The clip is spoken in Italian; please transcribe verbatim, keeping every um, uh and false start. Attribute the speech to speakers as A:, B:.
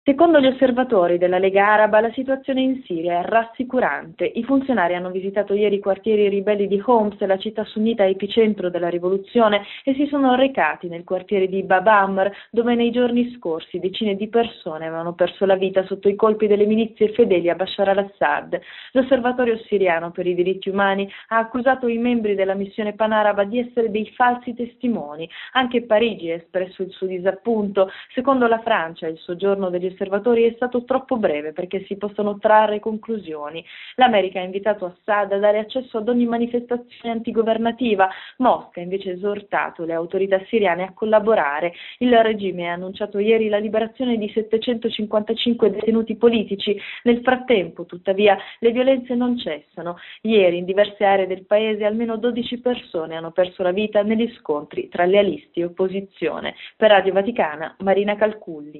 A: Secondo gli osservatori della Lega Araba, la situazione in Siria è rassicurante. I funzionari hanno visitato ieri i quartieri ribelli di Homs, la città sunnita epicentro della rivoluzione, e si sono recati nel quartiere di Bab Amr, dove nei giorni scorsi decine di persone avevano perso la vita sotto i colpi delle milizie fedeli a Bashar al-Assad. L'Osservatorio siriano per i diritti umani ha accusato i membri della missione panaraba di essere dei falsi testimoni. Anche Parigi ha espresso il suo disappunto. Secondo la Francia, il soggiorno degli osservatori è stato troppo breve perché si possano trarre conclusioni. L'America ha invitato Assad a dare accesso ad ogni manifestazione antigovernativa. Mosca ha invece esortato le autorità siriane a collaborare. Il regime ha annunciato ieri la liberazione di settecentocinquantacinque detenuti politici. Nel frattempo, tuttavia, le violenze non cessano. Ieri in diverse aree del paese almeno dodici persone hanno perso la vita negli scontri tra lealisti e opposizione. Per Radio Vaticana, Marina Calculli.